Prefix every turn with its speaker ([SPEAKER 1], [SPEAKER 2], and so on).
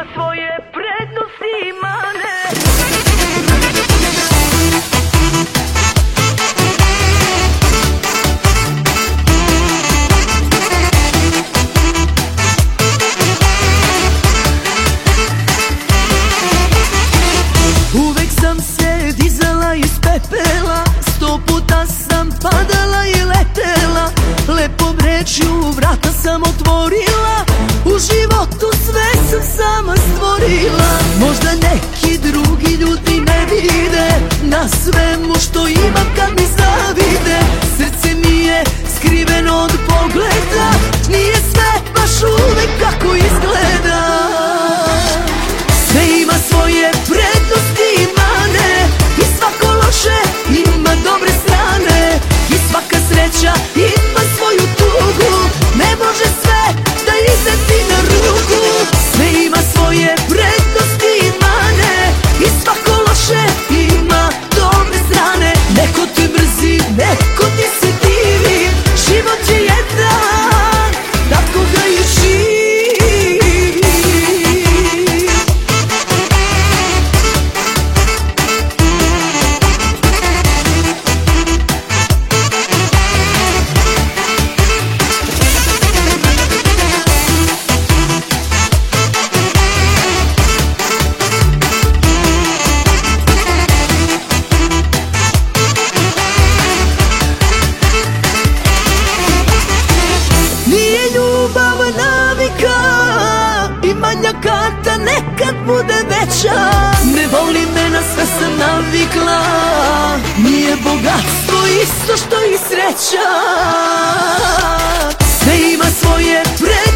[SPEAKER 1] svoje prednosti i mane.
[SPEAKER 2] Uvek sam se dizala iz pepela, 100 puta sam padala i letela. Lepom rečju vrata sam otvorila, u životu sve sam sama stvorila. Možda neki drugi ljudi ne vide na svemu što imam kad mi zavide. Srce mi je skriveno od pogleda, nije sve baš uvek kako izgleda. Sve ima svoje prednosti i mane, i svako loše ima dobre strane, i svaka sreća ima svoju tugu, ne može sve da ide ti na ruku. Sve ima svoje prednosti i mane, i svako loše ima dobre strane. Neko te mrzi, neko ti se divi, život je jedan, tako ga i živi. Manja karta nekad bude veća, ne voli me, na sve sam navikla. Nije bogatstvo isto što i sreća. Sve ima svoje